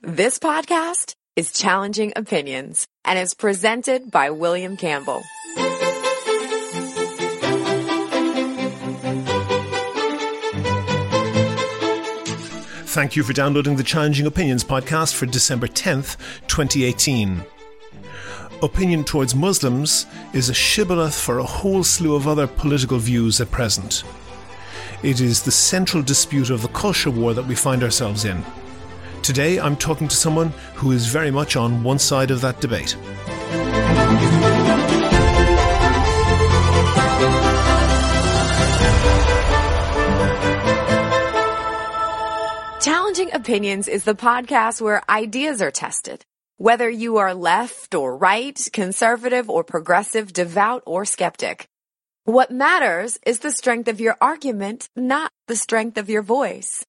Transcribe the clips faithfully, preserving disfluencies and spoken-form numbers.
This podcast is Challenging Opinions and is presented by William Campbell. Thank you for downloading the Challenging Opinions podcast for December tenth, twenty eighteen. Opinion towards Muslims is a shibboleth for a whole slew of other political views at present. It is the central dispute of the culture war that we find ourselves in. Today I'm talking to someone who is very much on one side of that debate. Challenging Opinions is the podcast where ideas are tested. Whether you are left or right, conservative or progressive, devout or skeptic. What matters is the strength of your argument, not the strength of your voice.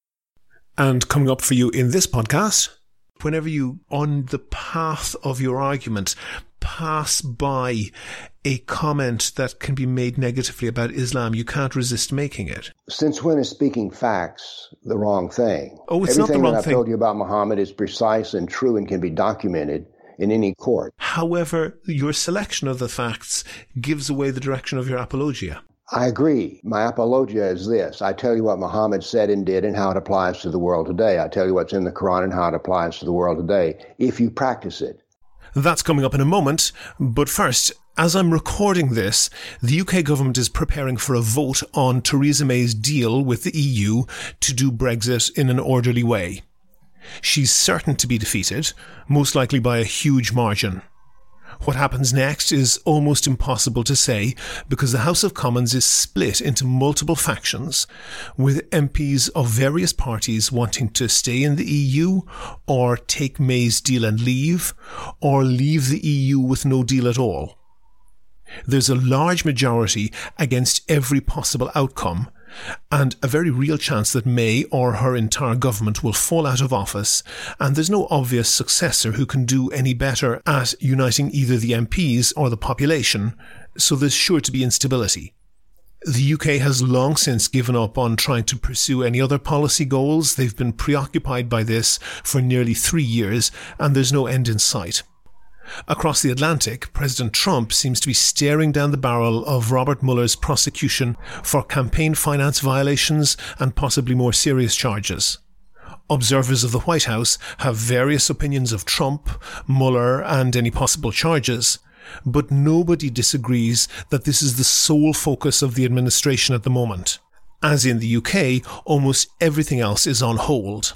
And coming up for you in this podcast, whenever you, on the path of your argument, pass by a comment that can be made negatively about Islam, you can't resist making it. Since when is speaking facts the wrong thing? Oh, it's Everything not the wrong that I've thing. told you about Muhammad is precise and true and can be documented in any court. However, your selection of the facts gives away the direction of your apologia. I agree. My apologia is this. I tell you what Muhammad said and did and how it applies to the world today. I tell you what's in the Quran and how it applies to the world today, if you practice it. That's coming up in a moment, but first, as I'm recording this, the U K government is preparing for a vote on Theresa May's deal with the E U to do Brexit in an orderly way. She's certain to be defeated, most likely by a huge margin. What happens next is almost impossible to say because the House of Commons is split into multiple factions, with M Ps of various parties wanting to stay in the E U or take May's deal and leave, or leave the E U with no deal at all. There's a large majority against every possible outcome, and a very real chance that May or her entire government will fall out of office, and there's no obvious successor who can do any better at uniting either the M Ps or the population, so there's sure to be instability. The U K has long since given up on trying to pursue any other policy goals. They've been preoccupied by this for nearly three years, and there's no end in sight. Across the Atlantic, President Trump seems to be staring down the barrel of Robert Mueller's prosecution for campaign finance violations and possibly more serious charges. Observers of the White House have various opinions of Trump, Mueller, and any possible charges, but nobody disagrees that this is the sole focus of the administration at the moment. As in the U K, almost everything else is on hold.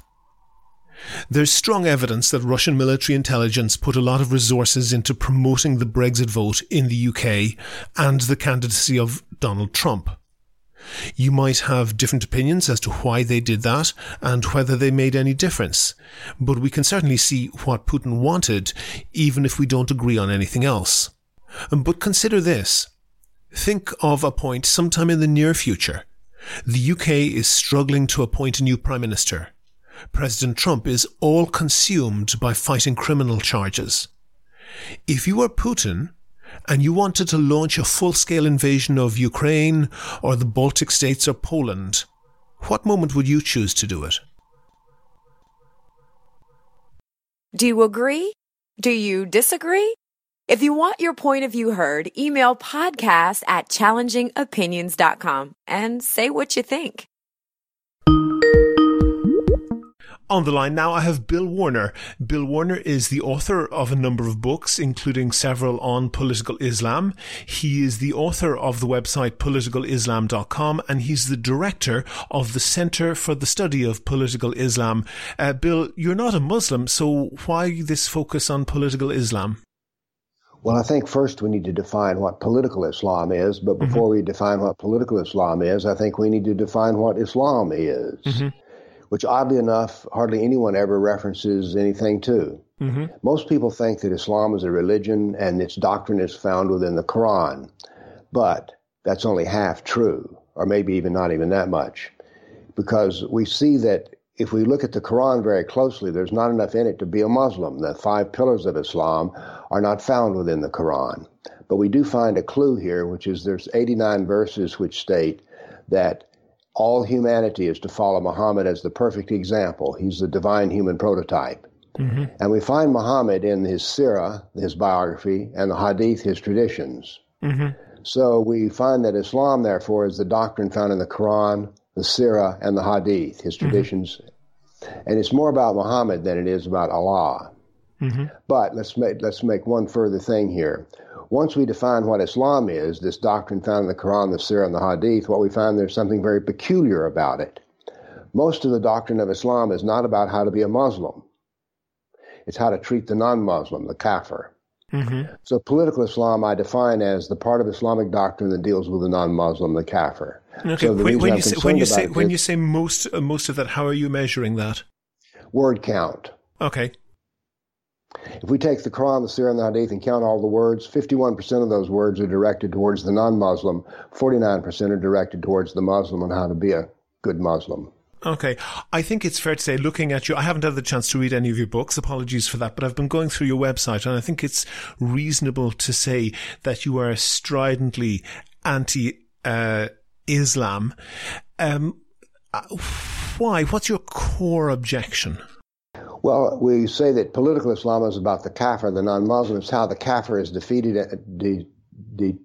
There's strong evidence that Russian military intelligence put a lot of resources into promoting the Brexit vote in the U K and the candidacy of Donald Trump. You might have different opinions as to why they did that and whether they made any difference, but we can certainly see what Putin wanted, even if we don't agree on anything else. But consider this. Think of a point sometime in the near future. The U K is struggling to appoint a new Prime Minister. President Trump is all consumed by fighting criminal charges. If you were Putin and you wanted to launch a full-scale invasion of Ukraine or the Baltic states or Poland, what moment would you choose to do it? Do you agree? Do you disagree? If you want your point of view heard, email podcast at challenging opinions dot com and say what you think. On the line now, I have Bill Warner. Bill Warner is the author of a number of books, including several on political Islam. He is the author of the website political islam dot com, and he's the director of the Center for the Study of Political Islam. Uh, Bill, you're not a Muslim, so why this focus on political Islam? Well, I think first we need to define what political Islam is, but before mm-hmm. we define what political Islam is, I think we need to define what Islam is. Mm-hmm. Which oddly enough, hardly anyone ever references anything to. Mm-hmm. Most people think that Islam is a religion and its doctrine is found within the Quran. But that's only half true, or maybe even not even that much. Because we see that if we look at the Quran very closely, there's not enough in it to be a Muslim. The five pillars of Islam are not found within the Quran. But we do find a clue here, which is there's eighty-nine verses which state that all humanity is to follow Muhammad as the perfect example. He's the divine human prototype. Mm-hmm. And we find Muhammad in his Sirah, his biography, and the Hadith, his traditions. Mm-hmm. So we find that Islam, therefore, is the doctrine found in the Quran, the Sirah, and the Hadith, his traditions. Mm-hmm. And it's more about Muhammad than it is about Allah. Mm-hmm. But let's make, let's make one further thing here. Once we define what Islam is, this doctrine found in the Quran, the Sirah, and the Hadith, what we find there's something very peculiar about it. Most of the doctrine of Islam is not about how to be a Muslim. It's how to treat the non-Muslim, the kafir. Mm-hmm. So political Islam I define as the part of Islamic doctrine that deals with the non-Muslim, the kafir. Okay, so when, when, you say, when you say when you say most uh, most of that, how are you measuring that? Word count. Okay. If we take the Quran, the Sirah, and the Hadith and count all the words, fifty-one percent of those words are directed towards the non-Muslim, forty-nine percent are directed towards the Muslim on how to be a good Muslim. Okay. I think it's fair to say, looking at you, I haven't had the chance to read any of your books, apologies for that, but I've been going through your website, and I think it's reasonable to say that you are stridently anti-Islam. Uh, um, why? What's your core objection? Well, we say that political Islam is about the kafir, the non-Muslim. It's how the kafir is defeated, de, de,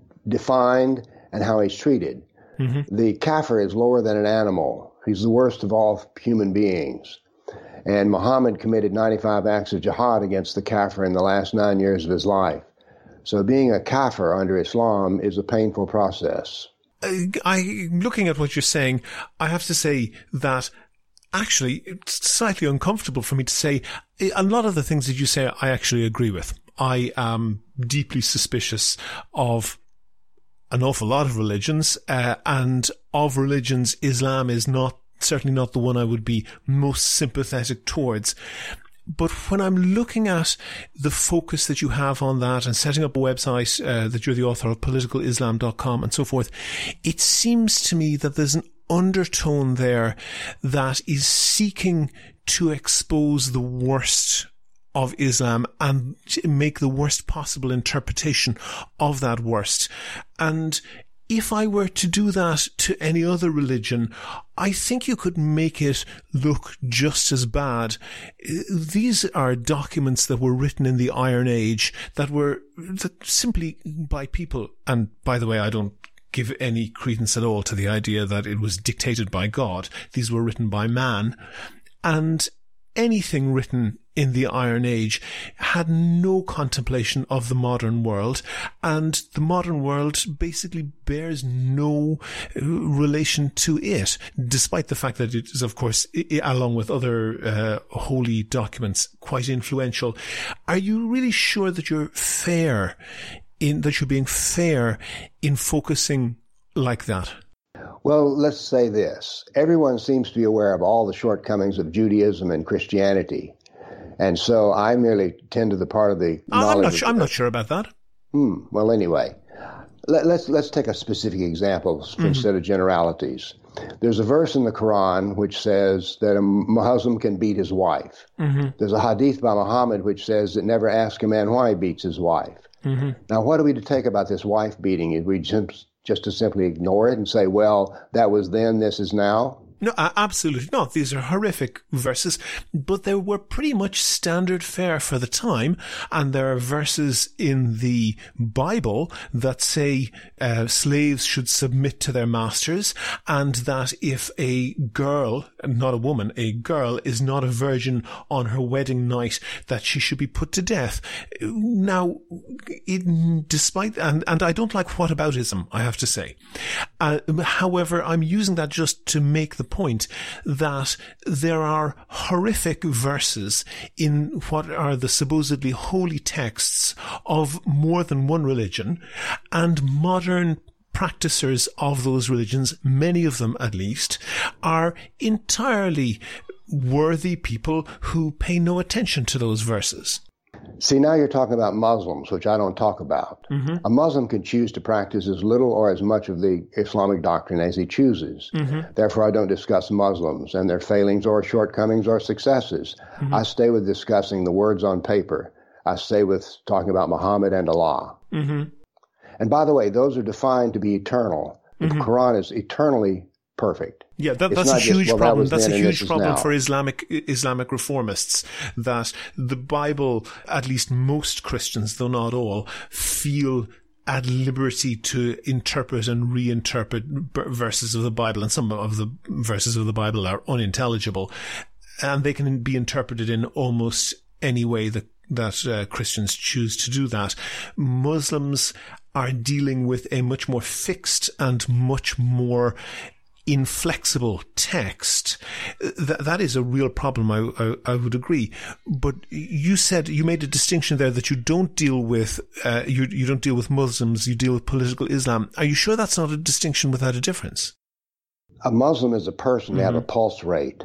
defined, and how he's treated. Mm-hmm. The kafir is lower than an animal. He's the worst of all human beings. And Muhammad committed ninety-five acts of jihad against the kafir in the last nine years of his life. So being a kafir under Islam is a painful process. Uh, I, looking at what you're saying, I have to say that actually it's slightly uncomfortable for me to say a lot of the things that you say I actually agree with. I am deeply suspicious of an awful lot of religions, uh, and of religions, Islam is not, certainly not the one I would be most sympathetic towards. But when I'm looking at the focus that you have on that and setting up a website uh, that you're the author of, political islam dot com and so forth, it seems to me that there's an undertone there that is seeking to expose the worst of Islam and make the worst possible interpretation of that worst. And if I were to do that to any other religion, I think you could make it look just as bad. These are documents that were written in the Iron Age that were that simply by people, and by the way, I don't give any credence at all to the idea that it was dictated by God. These were written by man, and anything written in the Iron Age had no contemplation of the modern world, and the modern world basically bears no relation to it, despite the fact that it is, of course, along with other uh, holy documents, quite influential. Are you really sure that you're fair in that you're being fair in focusing like that? Well, let's say this. Everyone seems to be aware of all the shortcomings of Judaism and Christianity. And so I merely tend to the part of the oh, knowledge. I'm not, sure, I'm not sure about that. Hmm. Well, anyway, let, let's let's take a specific example mm-hmm. instead of generalities. There's a verse in the Quran which says that a Muslim can beat his wife. Mm-hmm. There's a hadith by Muhammad which says that never ask a man why he beats his wife. Mm-hmm. Now, what are we to take about this wife beating? Is we just, just to simply ignore it and say, well, that was then, this is now? No, absolutely not. These are horrific verses, but they were pretty much standard fare for the time. And there are verses in the Bible that say uh, slaves should submit to their masters, and that if a girl, not a woman, a girl is not a virgin on her wedding night, that she should be put to death. Now, it, despite, and, and I don't like whataboutism, I have to say. Uh, however, I'm using that just to make the point that there are horrific verses in what are the supposedly holy texts of more than one religion, and modern practicers of those religions, many of them at least, are entirely worthy people who pay no attention to those verses. See, now you're talking about Muslims, which I don't talk about. Mm-hmm. A Muslim can choose to practice as little or as much of the Islamic doctrine as he chooses. Mm-hmm. Therefore, I don't discuss Muslims and their failings or shortcomings or successes. Mm-hmm. I stay with discussing the words on paper. I stay with talking about Muhammad and Allah. Mm-hmm. And by the way, those are defined to be eternal. The mm-hmm. Quran is eternally perfect. Yeah, that, it's that's a huge just, well, problem. That that's a huge problem now. for Islamic Islamic reformists, that the Bible, at least most Christians, though not all, feel at liberty to interpret and reinterpret verses of the Bible, and some of the verses of the Bible are unintelligible, and they can be interpreted in almost any way that that uh, Christians choose to do that. Muslims are dealing with a much more fixed and much more inflexible text. Th- that is a real problem, I, I, I would agree. But you said, you made a distinction there that you don't deal with, uh, you, you don't deal with Muslims, you deal with political Islam. Are you sure that's not a distinction without a difference? A Muslim is a person mm-hmm. that have a pulse rate.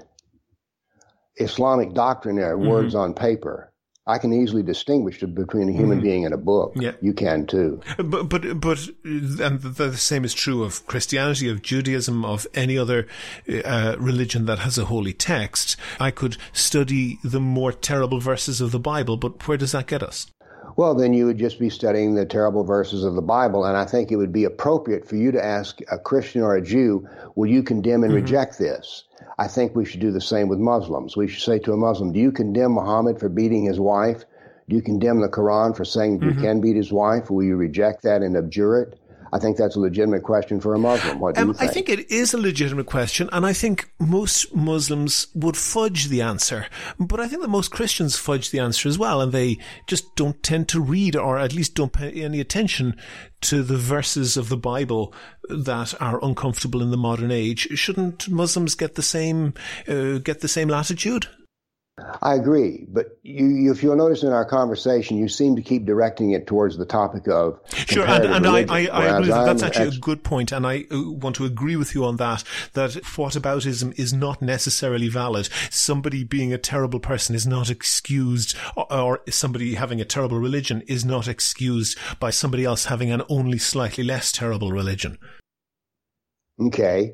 Islamic doctrine are mm-hmm. words on paper. I can easily distinguish between a human mm. being and a book. Yeah. You can too. But, but, but, and the same is true of Christianity, of Judaism, of any other uh, religion that has a holy text. I could study the more terrible verses of the Bible, but where does that get us? Well, then you would just be studying the terrible verses of the Bible, and I think it would be appropriate for you to ask a Christian or a Jew, will you condemn and mm-hmm. reject this? I think we should do the same with Muslims. We should say to a Muslim, do you condemn Muhammad for beating his wife? Do you condemn the Quran for saying mm-hmm. you can beat his wife? Will you reject that and abjure it? I think that's a legitimate question for a Muslim. What do um, you think? I think it is a legitimate question, and I think most Muslims would fudge the answer. But I think that most Christians fudge the answer as well, and they just don't tend to read, or at least don't pay any attention to the verses of the Bible that are uncomfortable in the modern age. Shouldn't Muslims get the same uh, get the same latitude? I agree, but you, you, if you'll notice in our conversation, you seem to keep directing it towards the topic of sure, and, and I, I, I agree. With that's actually ex- a good point, and I want to agree with you on that. That whataboutism is not necessarily valid. Somebody being a terrible person is not excused, or, or somebody having a terrible religion is not excused by somebody else having an only slightly less terrible religion. Okay,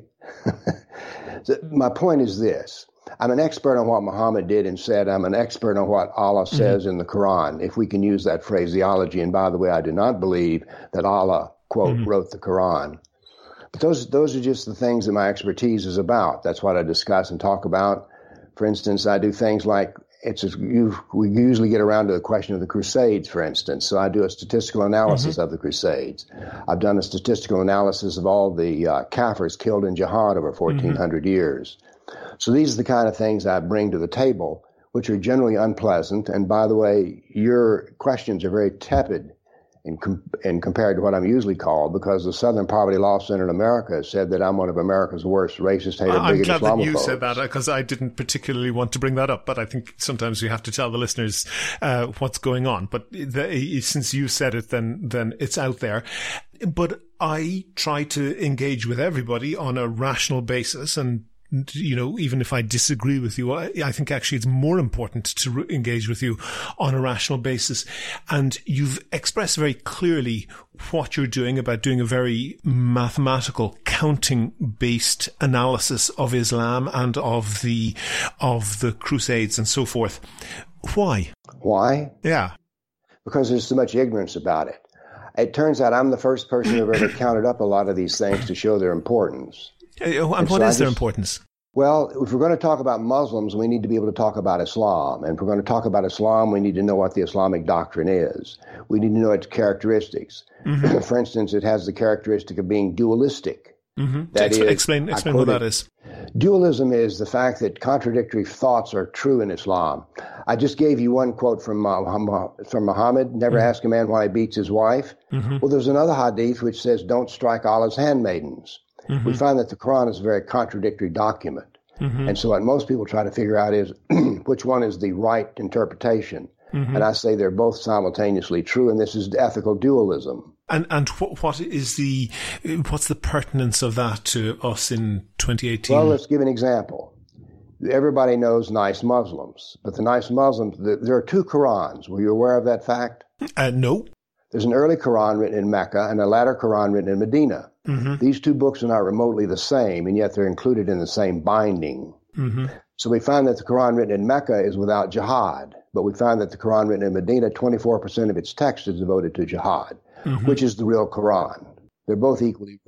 so my point is this. I'm an expert on what Muhammad did and said. I'm an expert on what Allah says mm-hmm. in the Quran, if we can use that phraseology. And by the way, I do not believe that Allah, quote, mm-hmm. wrote the Quran. But those those are just the things that my expertise is about. That's what I discuss and talk about. For instance, I do things like, it's a, you, we usually get around to the question of the Crusades, for instance. So I do a statistical analysis mm-hmm. of the Crusades. I've done a statistical analysis of all the uh, Kafirs killed in jihad over fourteen hundred mm-hmm. years. So these are the kind of things I bring to the table, which are generally unpleasant. And by the way, your questions are very tepid in, com- in compared to what I'm usually called, because the Southern Poverty Law Center in America has said that I'm one of America's worst racist, hater, I'm bigot glad Islamophobes. that you said that, because I didn't particularly want to bring that up, but I think sometimes we have to tell the listeners uh, what's going on. But the, since you said it, then then it's out there. But I try to engage with everybody on a rational basis, and you know, even if I disagree with you, I, I think actually it's more important to re- engage with you on a rational basis. And you've expressed very clearly what you're doing about doing a very mathematical, counting-based analysis of Islam and of the of the Crusades and so forth. Why? Why? Yeah. Because there's so much ignorance about it. It turns out I'm the first person who ever counted up a lot of these things to show their importance. And, and what so is just, their importance? Well, if we're going to talk about Muslims, we need to be able to talk about Islam. And if we're going to talk about Islam, we need to know what the Islamic doctrine is. We need to know its characteristics. Mm-hmm. For instance, it has the characteristic of being dualistic. Mm-hmm. That Ex- is, explain explain what that is. Dualism is the fact that contradictory thoughts are true in Islam. I just gave you one quote from uh, from Muhammad, never mm-hmm. ask a man why he beats his wife. Mm-hmm. Well, there's another hadith which says, don't strike Allah's handmaidens. Mm-hmm. We find that the Quran is a very contradictory document. Mm-hmm. And so what most people try to figure out is which one is the right interpretation. Mm-hmm. And I say they're both simultaneously true, and this is ethical dualism. And and what what is the what's the pertinence of that to us in twenty eighteen? Well, let's give an example. Everybody knows nice Muslims, but the nice Muslims, there are two Qurans. Were you aware of that fact? Uh, no. There's an early Quran written in Mecca and a latter Quran written in Medina. Mm-hmm. These two books are not remotely the same, and yet they're included in the same binding. Mm-hmm. So we find that the Quran written in Mecca is without jihad, but we find that the Quran written in Medina, twenty-four percent of its text is devoted to jihad, mm-hmm. which is the real Quran. They're both equally real.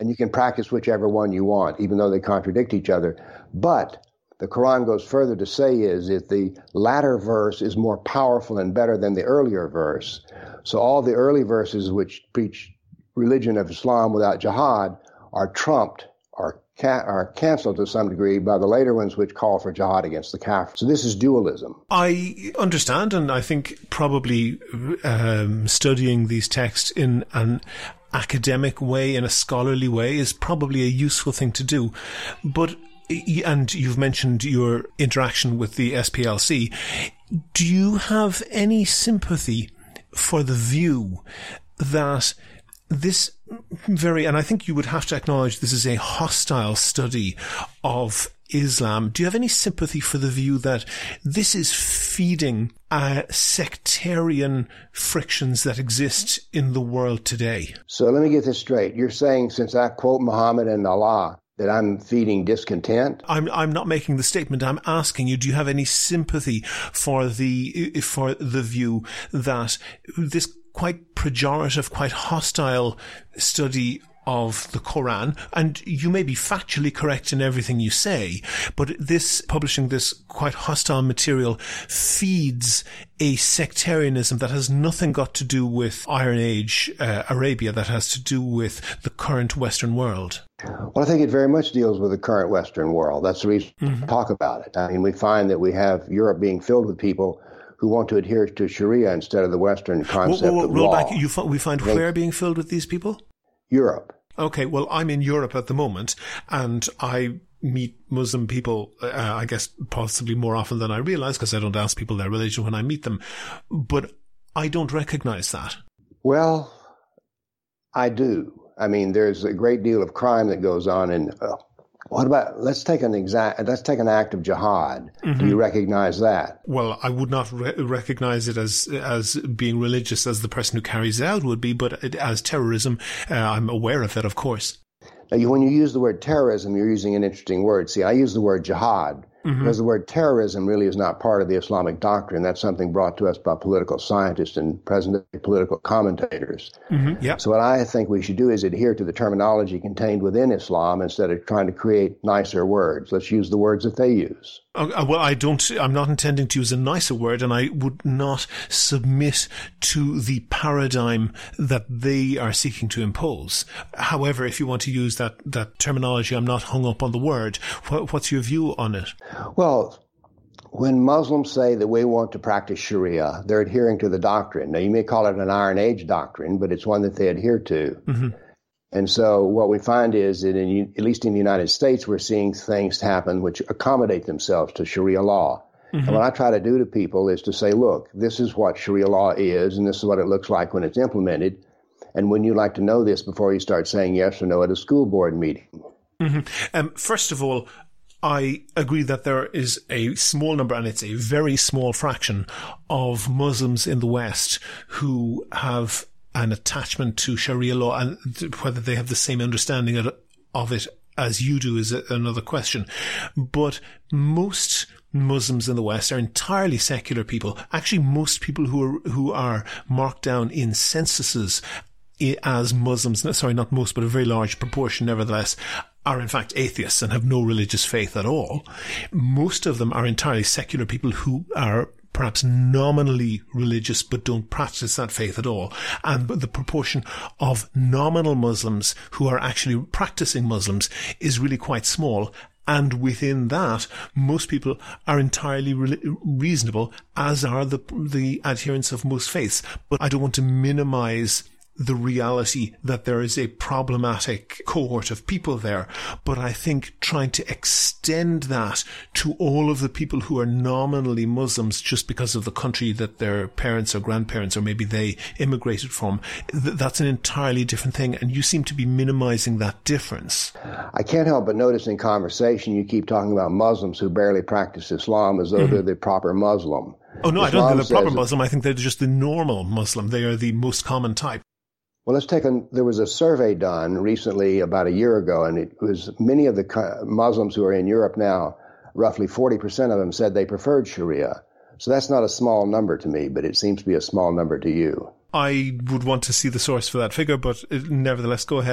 and you can practice whichever one you want, even though they contradict each other. But the Quran goes further to say is that the latter verse is more powerful and better than the earlier verse. So all the early verses which preach religion of Islam without jihad are trumped or ca- are canceled to some degree by the later ones which call for jihad against the Kafirs. So this is dualism. I understand, and I think probably um, studying these texts in an academic way, in a scholarly way, is probably a useful thing to do. But and you've mentioned your interaction with the S P L C. Do you have any sympathy for the view that this very, and I think you would have to acknowledge this is a hostile study of Islam. Do you have any sympathy for the view that this is feeding uh, sectarian frictions that exist in the world today? So let me get this straight. You're saying since I quote Muhammad and Allah, that I'm feeding discontent? I'm I'm not making the statement. I'm asking you, do you have any sympathy for the for the view that this quite pejorative, quite hostile study of the Quran, and you may be factually correct in everything you say, but this publishing this quite hostile material feeds a sectarianism that has nothing got to do with Iron Age uh, Arabia, that has to do with the current Western world? Well, I think it very much deals with the current Western world. That's the reason mm-hmm. we talk about it. I mean, we find that we have Europe being filled with people who want to adhere to Sharia instead of the Western concept whoa, whoa, whoa, of roll law. Back. You f- we find they, where being filled with these people? Europe. Okay, well, I'm in Europe at the moment, and I meet Muslim people, uh, I guess, possibly more often than I realize, because I don't ask people their religion when I meet them. But I don't recognize that. Well, I do. I mean, there's a great deal of crime that goes on in... Uh, What about, let's take an exact, let's take an act of jihad. Mm-hmm. Do you recognize that? Well, I would not re- recognize it as, as being religious as the person who carries it out would be, but it, as terrorism, uh, I'm aware of it, of course. Now, you, when you use the word terrorism, you're using an interesting word. See, I use the word jihad mm-hmm. because the word terrorism really is not part of the Islamic doctrine. That's something brought to us by political scientists and present-day political commentators. Mm-hmm. Yep. So what I think we should do is adhere to the terminology contained within Islam instead of trying to create nicer words. Let's use the words that they use. Uh, well, I don't, I'm not intending to use a nicer word, and I would not submit to the paradigm that they are seeking to impose. However, if you want to use that, that terminology, I'm not hung up on the word. What, what's your view on it? Well, when Muslims say that we want to practice Sharia, they're adhering to the doctrine. Now, you may call it an Iron Age doctrine, but it's one that they adhere to. Mm-hmm. And so what we find is that, in, at least in the United States, we're seeing things happen which accommodate themselves to Sharia law. Mm-hmm. And what I try to do to people is to say, look, this is what Sharia law is, and this is what it looks like when it's implemented. And when you like to know this before you start saying yes or no at a school board meeting. Mm-hmm. Um, first of all, I agree that there is a small number, and it's a very small fraction, of Muslims in the West who have an attachment to Sharia law, and whether they have the same understanding of it as you do is another question. But most Muslims in the West are entirely secular people. Actually, most people who are who are marked down in censuses as Muslims, sorry, not most, but a very large proportion, nevertheless, are in fact atheists and have no religious faith at all. Most of them are entirely secular people who are perhaps nominally religious but don't practice that faith at all. And the proportion of nominal Muslims who are actually practicing Muslims is really quite small. And within that, most people are entirely re- reasonable, as are the the adherents of most faiths. But I don't want to minimize the reality that there is a problematic cohort of people there. But I think trying to extend that to all of the people who are nominally Muslims just because of the country that their parents or grandparents or maybe they immigrated from, th- that's an entirely different thing. And you seem to be minimizing that difference. I can't help but notice in conversation you keep talking about Muslims who barely practice Islam as though mm-hmm. they're the proper Muslim. Oh, no, Islam I don't think they're the proper that, Muslim. I think they're just the normal Muslim. They are the most common type. Well, let's take a, there was a survey done recently about a year ago, and it was many of the Muslims who are in Europe now, roughly forty percent of them said they preferred Sharia. So that's not a small number to me, but it seems to be a small number to you. I would want to see the source for that figure, but nevertheless, go ahead.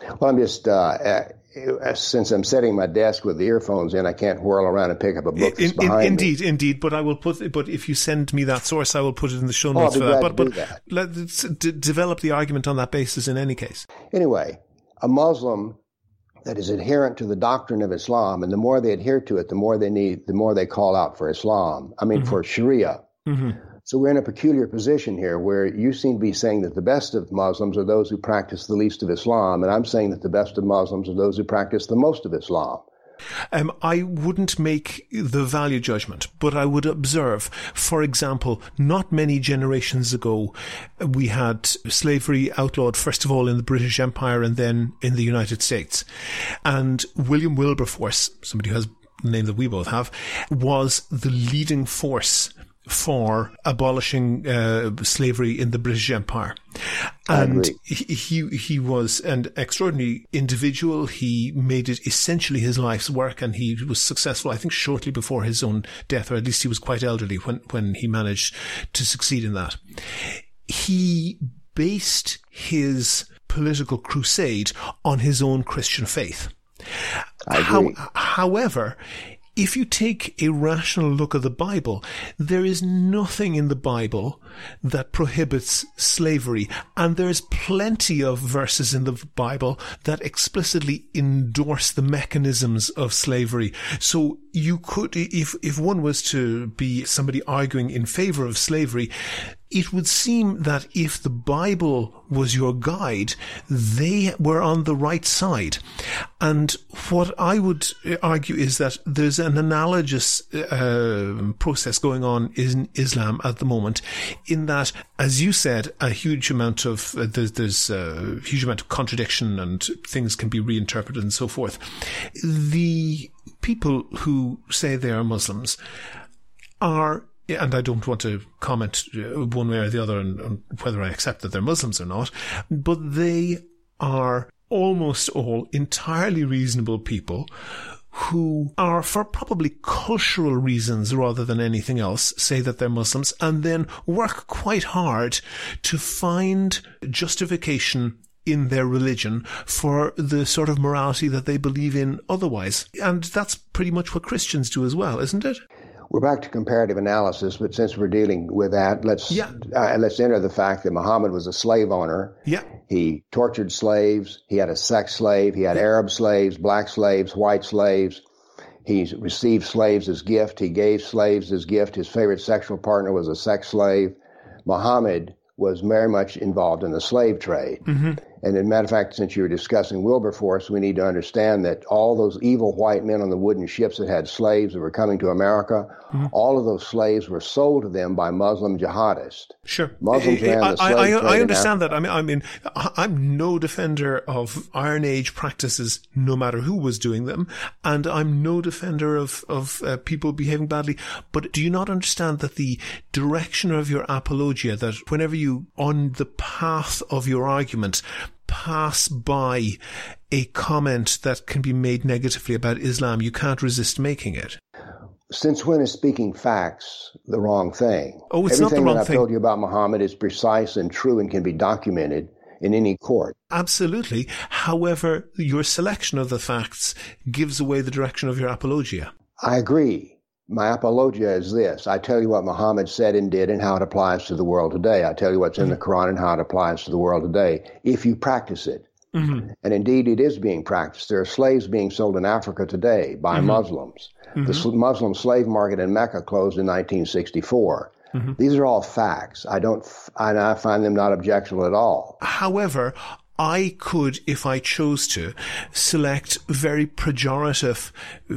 Well, I'm just, uh, uh, since I'm sitting at my desk with the earphones in, I can't whirl around and pick up a book that's in, behind in, indeed, me. Indeed, but I will put, but if you send me that source, I will put it in the show Oh, notes I'll be for that. glad But, to do but that. let's d- develop the argument on that basis in any case. Anyway, a Muslim that is adherent to the doctrine of Islam, and the more they adhere to it, the more they need, the more they call out for Islam. I mean, mm-hmm. for Sharia. Mm-hmm. So we're in a peculiar position here where you seem to be saying that the best of Muslims are those who practice the least of Islam, and I'm saying that the best of Muslims are those who practice the most of Islam. Um, I wouldn't make the value judgment, but I would observe, for example, not many generations ago, we had slavery outlawed, first of all, in the British Empire and then in the United States. And William Wilberforce, somebody who has the name that we both have, was the leading force for abolishing uh, slavery in the British Empire. And he, he he was an extraordinary individual. He made it essentially his life's work, and he was successful, I think, shortly before his own death, or at least he was quite elderly when, when he managed to succeed in that. He based his political crusade on his own Christian faith. I agree. How, however, if you take a rational look at the Bible, there is nothing in the Bible that prohibits slavery. And there's plenty of verses in the Bible that explicitly endorse the mechanisms of slavery. So you could, if, if one was to be somebody arguing in favor of slavery, it would seem that if the Bible was your guide, they were on the right side. And what I would argue is that there's an analogous uh, process going on in Islam at the moment, in that, as you said, a huge amount of uh, there's, there's a huge amount of contradiction and things can be reinterpreted and so forth. The people who say they are Muslims are, and I don't want to comment one way or the other on, on whether I accept that they're Muslims or not, but they are almost all entirely reasonable people who are, for probably cultural reasons rather than anything else, say that they're Muslims and then work quite hard to find justification in their religion for the sort of morality that they believe in otherwise. And that's pretty much what Christians do as well, isn't it? We're back to comparative analysis, but since we're dealing with that, let's yeah. uh, let's enter the fact that Muhammad was a slave owner. Yeah. He tortured slaves. He had a sex slave. He had yeah. Arab slaves, black slaves, white slaves. He received slaves as gift. He gave slaves as gift. His favorite sexual partner was a sex slave. Muhammad was very much involved in the slave trade. Mm-hmm. And as a matter of fact, since you were discussing Wilberforce, we need to understand that all those evil white men on the wooden ships that had slaves that were coming to America, mm-hmm. all of those slaves were sold to them by Muslim jihadists. Sure. Muslims ran I, the slave I, I, trade I understand that. I mean, I mean, I'm no defender of Iron Age practices, no matter who was doing them, and I'm no defender of, of uh, people behaving badly. But do you not understand that the direction of your apologia, that whenever you, on the path of your argument, pass by a comment that can be made negatively about Islam, you can't resist making it? Since when is speaking facts the wrong thing? Oh, it's Everything not the wrong that I've thing. told you about Muhammad is precise and true and can be documented in any court. Absolutely. However, your selection of the facts gives away the direction of your apologia. I agree. My apologia is this. I tell you what Muhammad said and did and how it applies to the world today. I tell you what's in the Quran and how it applies to the world today, if you practice it. Mm-hmm. And indeed, it is being practiced. There are slaves being sold in Africa today by mm-hmm. Muslims. Mm-hmm. The Muslim slave market in Mecca closed in nineteen sixty-four. Mm-hmm. These are all facts. I don't, and I find them not objectionable at all. However, I could, if I chose to, select very pejorative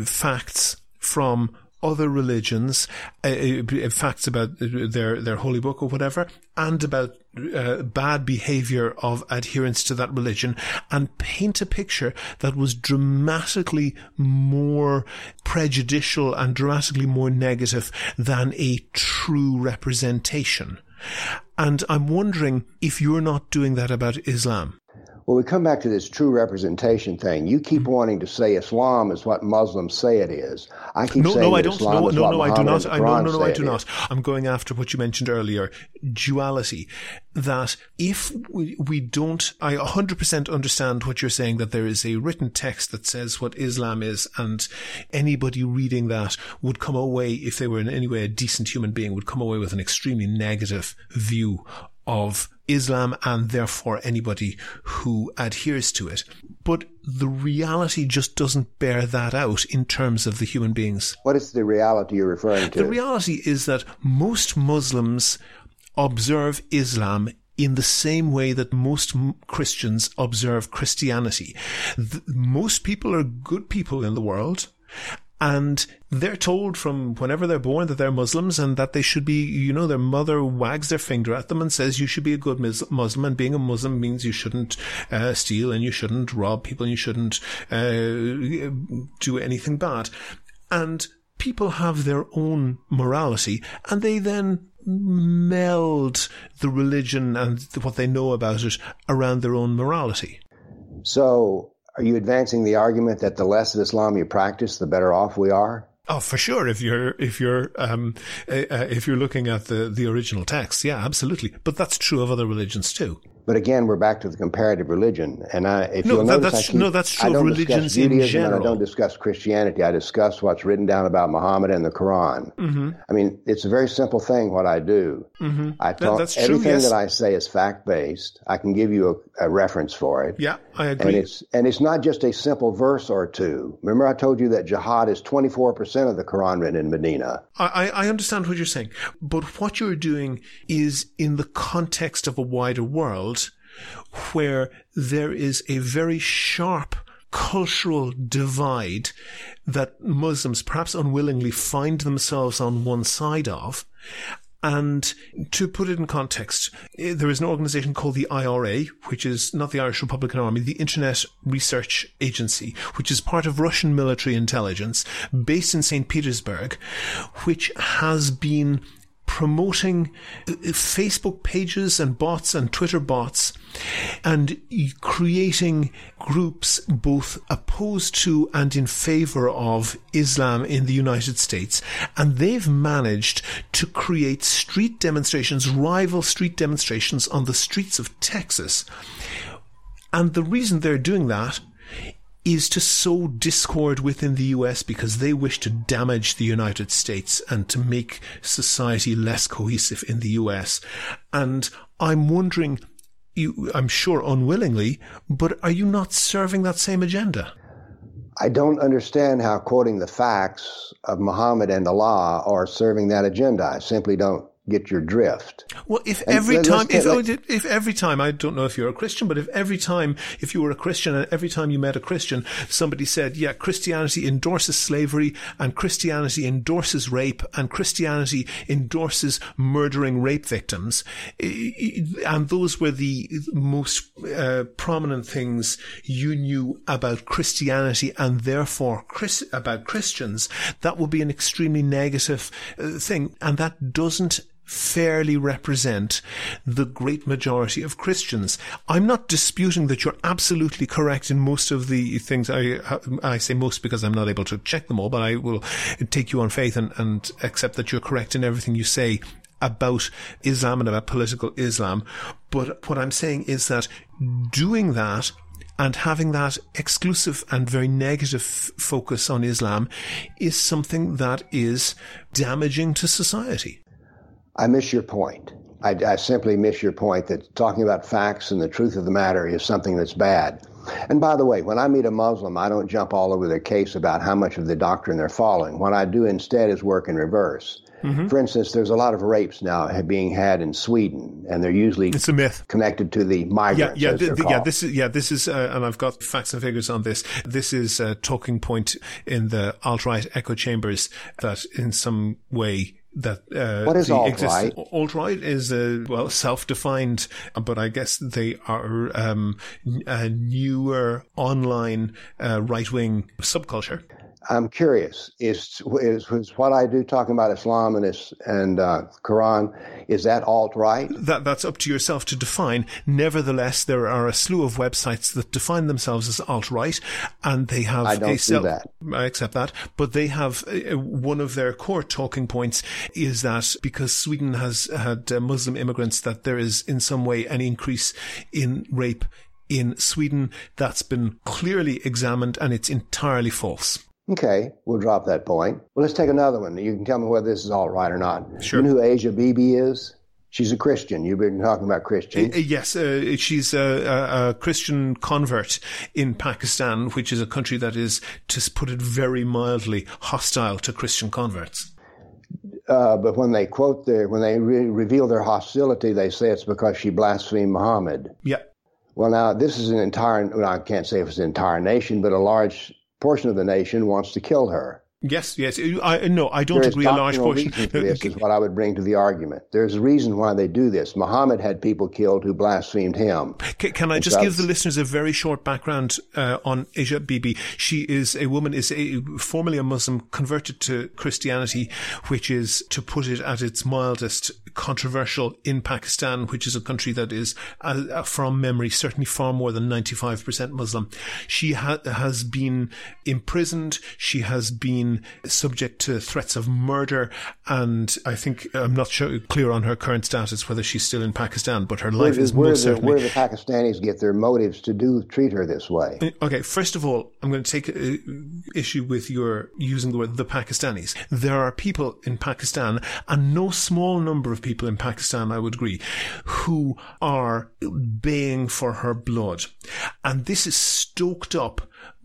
facts from other religions, uh, facts about their, their holy book or whatever, and about uh, bad behavior of adherents to that religion, and paint a picture that was dramatically more prejudicial and dramatically more negative than a true representation. And I'm wondering if you're not doing that about Islam. Well, we come back to this true representation thing. You keep mm-hmm. wanting to say Islam is what Muslims say it is. I keep no, saying no, I that don't. Islam No, is no, what no, I do Muhammad not. and I the no, Quran no, no, I say do it not. is. I'm going after what you mentioned earlier, duality. That if we, we don't, I one hundred percent understand what you're saying, that there is a written text that says what Islam is, and anybody reading that would come away, if they were in any way a decent human being, would come away with an extremely negative view of Islam and therefore anybody who adheres to it. But the reality just doesn't bear that out in terms of the human beings. What is the reality you're referring to? The reality is that most Muslims observe Islam in the same way that most Christians observe Christianity. The, most people are good people in the world, and they're told from whenever they're born that they're Muslims and that they should be, you know, their mother wags their finger at them and says you should be a good Muslim, and being a Muslim means you shouldn't uh, steal and you shouldn't rob people and you shouldn't uh, do anything bad. And people have their own morality, and they then meld the religion and what they know about it around their own morality. So, are you advancing the argument that the less of Islam you practice, the better off we are? Oh, for sure. If you're if you're um, uh, if you're looking at the the original text, yeah, absolutely. But that's true of other religions too. But again, we're back to the comparative religion, and I, if no, you'll that, notice, that's I keep, no, that's true I don't of religions discuss Judaism in general. And I don't discuss Christianity. I discuss what's written down about Muhammad and the Quran. Mm-hmm. I mean, it's a very simple thing what I do. Mm-hmm. I talk, that's true, everything yes. that I say is fact based. I can give you a, a reference for it. Yeah, I agree. And it's and it's not just a simple verse or two. Remember, I told you that jihad is twenty-four percent of the Quran written in Medina. I, I understand what you're saying, but what you're doing is in the context of a wider world, where there is a very sharp cultural divide that Muslims, perhaps unwillingly, find themselves on one side of. And to put it in context, there is an organization called the I R A, which is not the Irish Republican Army, the Internet Research Agency, which is part of Russian military intelligence, based in Saint Petersburg, which has been promoting Facebook pages and bots and Twitter bots and creating groups both opposed to and in favor of Islam in the United States. And they've managed to create street demonstrations, rival street demonstrations on the streets of Texas. And the reason they're doing that is to sow discord within the U S because they wish to damage the United States and to make society less cohesive in the U S. And I'm wondering, you, I'm sure unwillingly, but are you not serving that same agenda? I don't understand how quoting the facts of Muhammad and Allah are serving that agenda. I simply don't get your drift. Well, if every time, if, if every time, I don't know if you're a Christian, but if every time, if you were a Christian and every time you met a Christian, somebody said, yeah, Christianity endorses slavery and Christianity endorses rape and Christianity endorses murdering rape victims, and those were the most uh, prominent things you knew about Christianity and therefore Chris, about Christians, that would be an extremely negative uh, thing, and that doesn't fairly represent the great majority of Christians. I'm not disputing that you're absolutely correct in most of the things. I I say most because I'm not able to check them all, but I will take you on faith and, and accept that you're correct in everything you say about Islam and about political Islam. But what I'm saying is that doing that and having that exclusive and very negative focus on Islam is something that is damaging to society. I miss your point. I, I simply miss your point that talking about facts and the truth of the matter is something that's bad. And by the way, when I meet a Muslim, I don't jump all over their case about how much of the doctrine they're following. What I do instead is work in reverse. Mm-hmm. For instance, there's a lot of rapes now being had in Sweden, and they're usually it's a myth connected to the migrants. Yeah, yeah, as the, they're yeah. This is yeah, this is, uh, and I've got facts and figures on this. This is a talking point in the alt-right echo chambers that, in some way, that uh, what is alt-right? Alt-right is uh, well self-defined, but I guess they are um, a newer online uh, right-wing subculture. I'm curious. Is, is is what I do talking about Islam and this and uh, Quran, is that alt-right? That that's up to yourself to define. Nevertheless, there are a slew of websites that define themselves as alt-right, and they have. I don't a self- do that. I accept that, but they have uh, one of their core talking points is that because Sweden has had uh, Muslim immigrants, that there is in some way an increase in rape in Sweden. That's been clearly examined, and it's entirely false. Okay, we'll drop that point. Well, let's take another one. You can tell me whether this is all right or not. Sure. You know who Asia Bibi is? She's a Christian. You've been talking about Christians. Uh, yes, uh, she's a, a, a Christian convert in Pakistan, which is a country that is, to put it very mildly, hostile to Christian converts. Uh, but when they quote their, when they re- reveal their hostility, they say it's because she blasphemed Muhammad. Yeah. Well, now, this is an entire, well, I can't say if it's an entire nation, but a large portion of the nation wants to kill her. Yes, yes. I, no, I don't There is agree a large portion. reason for this is what I would bring to the argument. There's a reason why they do this. Muhammad had people killed who blasphemed him. Can, can I and just so give the listeners a very short background uh, on Asia Bibi? She is a woman, is a, formerly a Muslim, converted to Christianity, which is, to put it at its mildest, controversial in Pakistan, which is a country that is, uh, from memory, certainly far more than ninety-five percent Muslim. She ha- has been imprisoned. She has been subject to threats of murder, and I think I'm not sure, clear on her current status, whether she's still in Pakistan, but her life where, is where most the, certainly. Where do the Pakistanis get their motives to do treat her this way? Okay, first of all, I'm going to take uh, issue with your using the word the Pakistanis. There are people in Pakistan, and no small number of people in Pakistan, I would agree, who are baying for her blood. And this is stoked up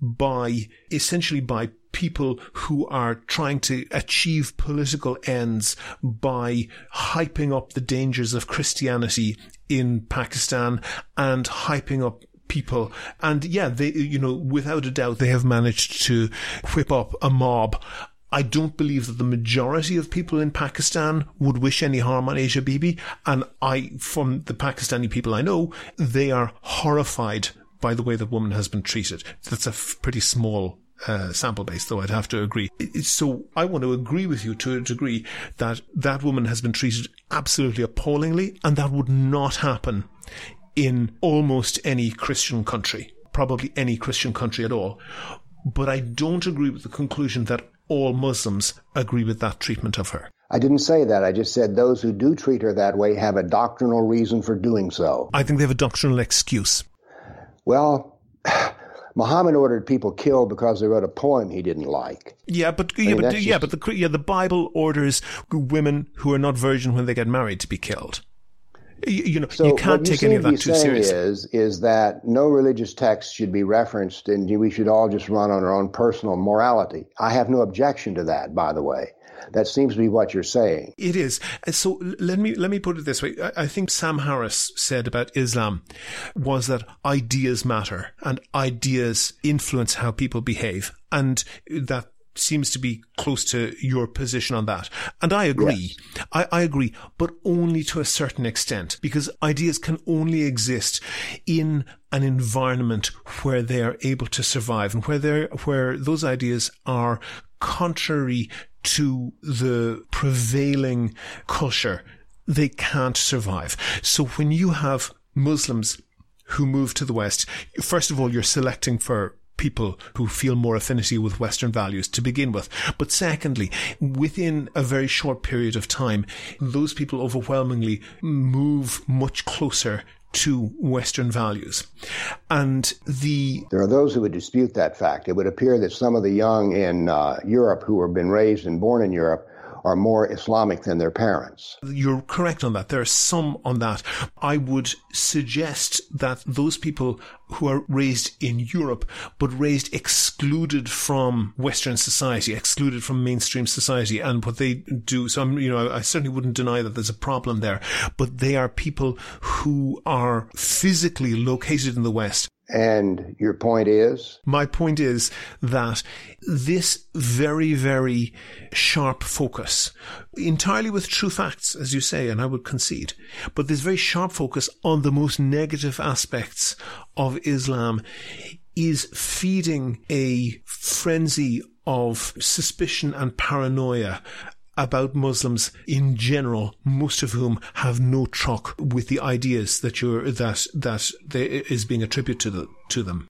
by, essentially by people who are trying to achieve political ends by hyping up the dangers of Christianity in Pakistan and hyping up people. And yeah, they, you know, without a doubt, they have managed to whip up a mob. I don't believe that the majority of people in Pakistan would wish any harm on Asia Bibi. And I, from the Pakistani people I know, they are horrified by the way the woman has been treated. That's a f- pretty small Uh, sample base, though I'd have to agree. So I want to agree with you to a degree that that woman has been treated absolutely appallingly, and that would not happen in almost any Christian country, probably any Christian country at all. But I don't agree with the conclusion that all Muslims agree with that treatment of her. I didn't say that. I just said those who do treat her that way have a doctrinal reason for doing so. I think they have a doctrinal excuse. Well, Muhammad ordered people killed because they wrote a poem he didn't like. Yeah, but I yeah, mean, but that's yeah, just- but the yeah, the Bible orders women who are not virgin when they get married to be killed. You, you know, So you can't what you take any seem of to be that too saying seriously. is, is that no religious text should be referenced and we should all just run on our own personal morality. I have no objection to that, by the way. That seems to be what you're saying. It is. And so let me let me put it this way. I, I think Sam Harris said about Islam was that ideas matter and ideas influence how people behave. And that seems to be close to your position on that. And I agree. Yes. I, I agree, but only to a certain extent, because ideas can only exist in an environment where they are able to survive and where they're, where those ideas are contrary to the prevailing culture. They can't survive. So when you have Muslims who move to the West, first of all, you're selecting for people who feel more affinity with Western values to begin with. But secondly, within a very short period of time, those people overwhelmingly move much closer to Western values. And the... There are those who would dispute that fact. It would appear that some of the young in uh, Europe who have been raised and born in Europe are more Islamic than their parents. You're correct on that. There are some on that. I would suggest that those people who are raised in Europe, but raised excluded from Western society, excluded from mainstream society, and what they do, so I'm, you know, I certainly wouldn't deny that there's a problem there, but they are people who are physically located in the West. And your point is? My point is that this very, very sharp focus, entirely with true facts, as you say, and I would concede, but this very sharp focus on the most negative aspects of Islam is feeding a frenzy of suspicion and paranoia about Muslims in general, most of whom have no truck with the ideas that you're that that they, is being attributed to the, to them.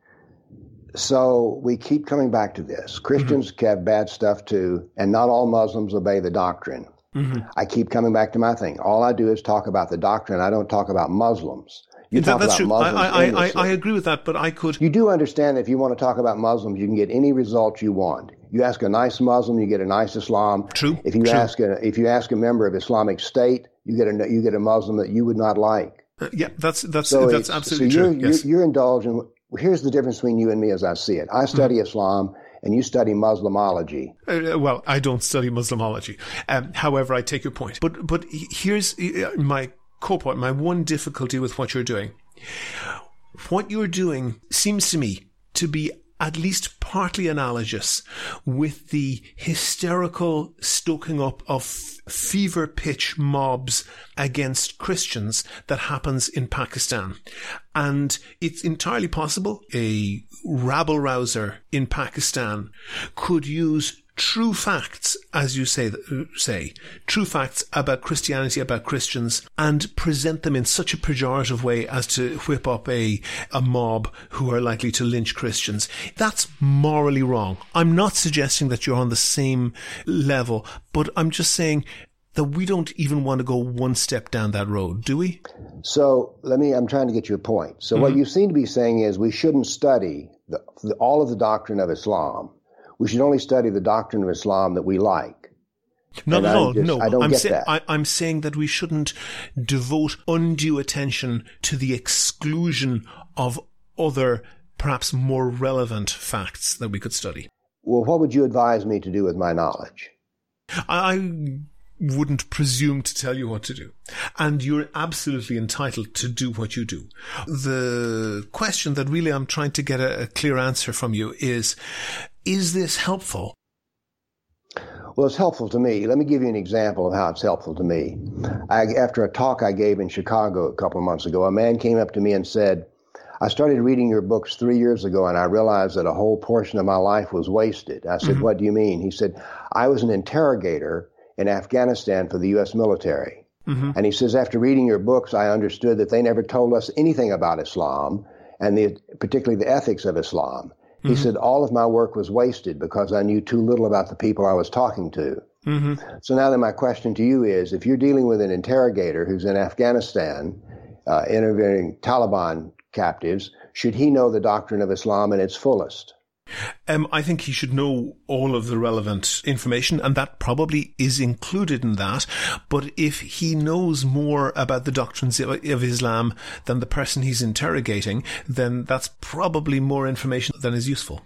So we keep coming back to this. Christians mm-hmm. have bad stuff too, and not all Muslims obey the doctrine. Mm-hmm. I keep coming back to my thing. All I do is talk about the doctrine. I don't talk about Muslims. You that, talk that's about true. Muslims I, I, I, I agree with that, but I could... You do understand that if you want to talk about Muslims, you can get any result you want. You ask a nice Muslim, you get a nice Islam. True. If you true. ask a if you ask a member of Islamic State, you get a you get a Muslim that you would not like. Uh, yeah, that's that's so that's absolutely so you're, true. Yes. You're, you're indulging. Here's the difference between you and me as I see it. I study mm-hmm. Islam, and you study Muslimology. Uh, well, I don't study Muslimology. Um, however, I take your point. But but here's my core point. My one difficulty with what you're doing. What you're doing seems to me to be at least partly analogous with the hysterical stoking up of fever pitch mobs against Christians that happens in Pakistan. And it's entirely possible a rabble-rouser in Pakistan could use true facts, as you say, say, true facts about Christianity, about Christians, and present them in such a pejorative way as to whip up a, a mob who are likely to lynch Christians. That's morally wrong. I'm not suggesting that you're on the same level, but I'm just saying that we don't even want to go one step down that road, do we? So let me, I'm trying to get your point. So mm-hmm. what you seem to be saying is we shouldn't study the, the, all of the doctrine of Islam. We should only study the doctrine of Islam that we like. Not at all. No, I don't I'm get say, that. I, I'm saying that we shouldn't devote undue attention to the exclusion of other, perhaps more relevant facts that we could study. Well, what would you advise me to do with my knowledge? I, I wouldn't presume to tell you what to do. And you're absolutely entitled to do what you do. The question that really I'm trying to get a, a clear answer from you is, is this helpful? Well, it's helpful to me. Let me give you an example of how it's helpful to me. I, after a talk I gave in Chicago a couple of months ago, a man came up to me and said, I started reading your books three years ago and I realized that a whole portion of my life was wasted. I said, mm-hmm. What do you mean? He said, I was an interrogator in Afghanistan for the U S military. Mm-hmm. And he says, after reading your books, I understood that they never told us anything about Islam and the, particularly the ethics of Islam. He mm-hmm. said, all of my work was wasted because I knew too little about the people I was talking to. Mm-hmm. So now then my question to you is, if you're dealing with an interrogator who's in Afghanistan, uh, interviewing Taliban captives, should he know the doctrine of Islam in its fullest? Um, I think he should know all of the relevant information, and that probably is included in that. But if he knows more about the doctrines of, of Islam than the person he's interrogating, then that's probably more information than is useful.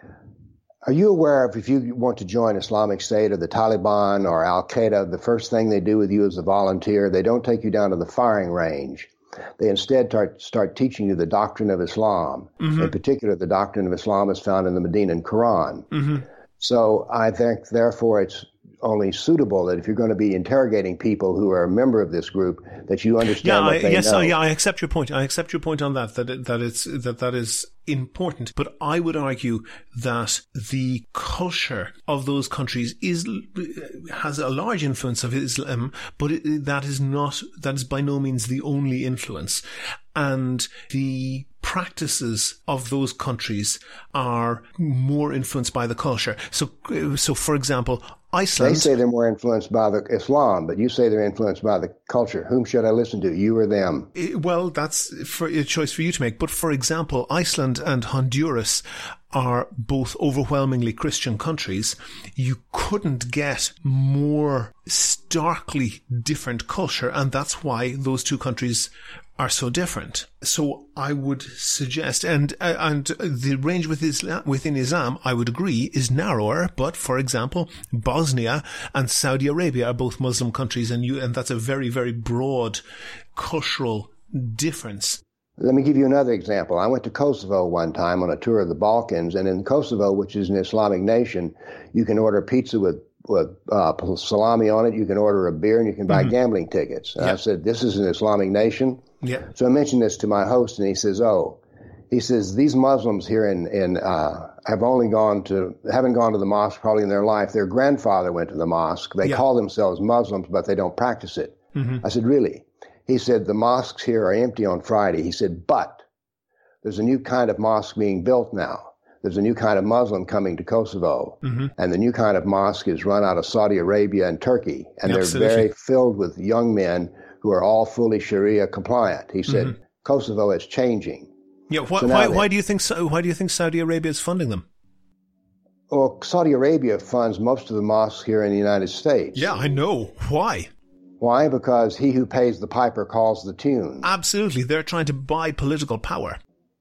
Are you aware of, if you want to join Islamic State or the Taliban or Al-Qaeda, the first thing they do with you as a volunteer, they don't take you down to the firing range. They instead start, start teaching you the doctrine of Islam. Mm-hmm. In particular, the doctrine of Islam is found in the Medinan Quran. Mm-hmm. So I think, therefore, it's only suitable that if you're going to be interrogating people who are a member of this group, that you understand yeah, what I, they yes, know. Oh, yeah, I accept your point. I accept your point on that, that it, that it's that that is important. But I would argue that the culture of those countries is has a large influence of Islam, but it, that is not that is by no means the only influence. And the practices of those countries are more influenced by the culture. So, so for example, Iceland. They say they're more influenced by the Islam, but you say they're influenced by the culture. Whom should I listen to, you or them? Well, that's for a choice for you to make. But for example, Iceland and Honduras are both overwhelmingly Christian countries. You couldn't get more starkly different culture, and that's why those two countries are so different. So I would suggest, and uh, and the range with Islam, within Islam, I would agree, is narrower. But for example, Bosnia and Saudi Arabia are both Muslim countries, and you and that's a very very broad cultural difference. Let me give you another example. I went to Kosovo one time on a tour of the Balkans, and in Kosovo, which is an Islamic nation, you can order pizza with with uh, salami on it. You can order a beer, and you can buy mm-hmm. gambling tickets. And yeah. I said, "This is an Islamic nation." Yeah. So I mentioned this to my host, and he says, "Oh, He says these Muslims here in in uh, have only gone to haven't gone to the mosque probably in their life. Their grandfather went to the mosque. They yeah. call themselves Muslims, but they don't practice it. Mm-hmm. I said, really? He said the mosques here are empty on Friday. He said, but there's a new kind of mosque being built now. There's a new kind of Muslim coming to Kosovo, mm-hmm. and the new kind of mosque is run out of Saudi Arabia and Turkey, and Absolutely. They're very filled with young men who are all fully Sharia compliant. He said mm-hmm. Kosovo is changing. Yeah, wh- so why, why do you think why do you think Saudi Arabia is funding them? Well, Saudi Arabia funds most of the mosques here in the United States. Yeah, I know. Why? Why? Because he who pays the piper calls the tune. Absolutely. They're trying to buy political power.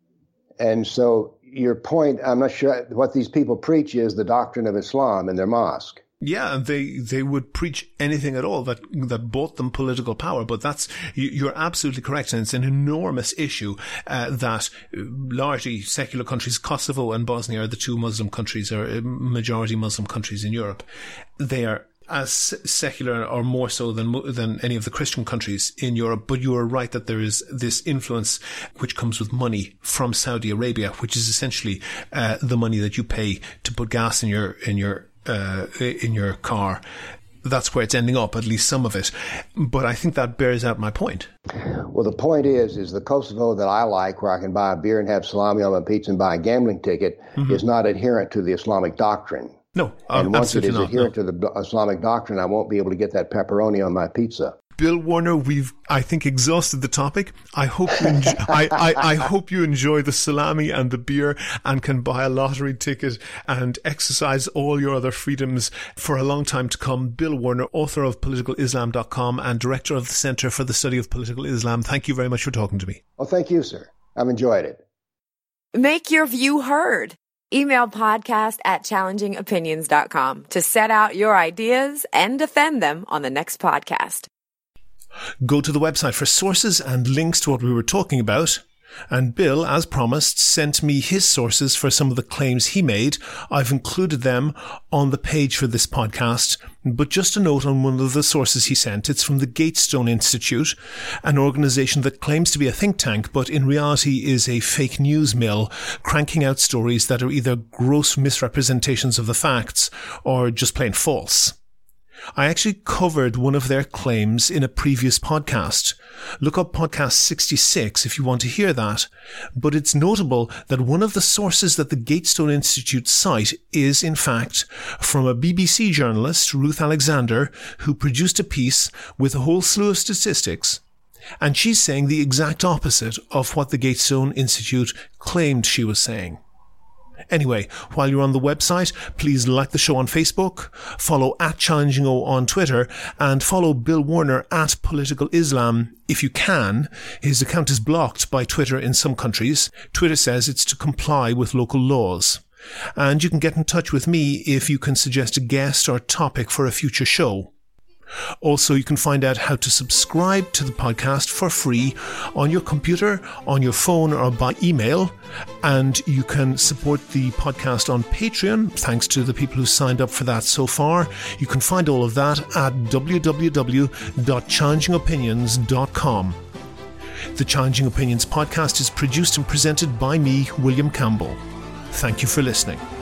And so your point, I'm not sure what these people preach is the doctrine of Islam in their mosque. Yeah, and they, they would preach anything at all that that bought them political power. But that's you're absolutely correct, and it's an enormous issue uh, that largely secular countries, Kosovo and Bosnia, are the two Muslim countries, or majority Muslim countries in Europe. They are as secular, or more so than than any of the Christian countries in Europe. But you are right that there is this influence which comes with money from Saudi Arabia, which is essentially uh, the money that you pay to put gas in your in your Uh, in your car. That's where it's ending up, at least some of it. But I think that bears out my point. Well, the point is, is the Kosovo that I like, where I can buy a beer and have salami on my pizza and buy a gambling ticket, mm-hmm. is not adherent to the Islamic doctrine. No, and once it is not, adherent no. to the Islamic doctrine, I won't be able to get that pepperoni on my pizza. Bill Warner, we've, I think, exhausted the topic. I hope you enjoy, I, I, I hope you enjoy the salami and the beer and can buy a lottery ticket and exercise all your other freedoms for a long time to come. Bill Warner, author of political islam dot com and director of the Center for the Study of Political Islam. Thank you very much for talking to me. Well, thank you, sir. I've enjoyed it. Make your view heard. Email podcast at challenging opinions dot com to set out your ideas and defend them on the next podcast. Go to the website for sources and links to what we were talking about. And Bill, as promised, sent me his sources for some of the claims he made. I've included them on the page for this podcast. But just a note on one of the sources he sent. It's from the Gatestone Institute, an organization that claims to be a think tank, but in reality is a fake news mill, cranking out stories that are either gross misrepresentations of the facts or just plain false. I actually covered one of their claims in a previous podcast. Look up podcast sixty-six if you want to hear that. But it's notable that one of the sources that the Gatestone Institute cite is, in fact, from a B B C journalist, Ruth Alexander, who produced a piece with a whole slew of statistics. And she's saying the exact opposite of what the Gatestone Institute claimed she was saying. Anyway, while you're on the website, please like the show on Facebook, follow at Challenging O on Twitter, and follow Bill Warner at Political Islam if you can. His account is blocked by Twitter in some countries. Twitter says it's to comply with local laws. And you can get in touch with me if you can suggest a guest or topic for a future show. Also, you can find out how to subscribe to the podcast for free on your computer, on your phone, or by email. And you can support the podcast on Patreon, thanks to the people who signed up for that so far. You can find all of that at w w w dot challenging opinions dot com. The Challenging Opinions podcast is produced and presented by me, William Campbell. Thank you for listening.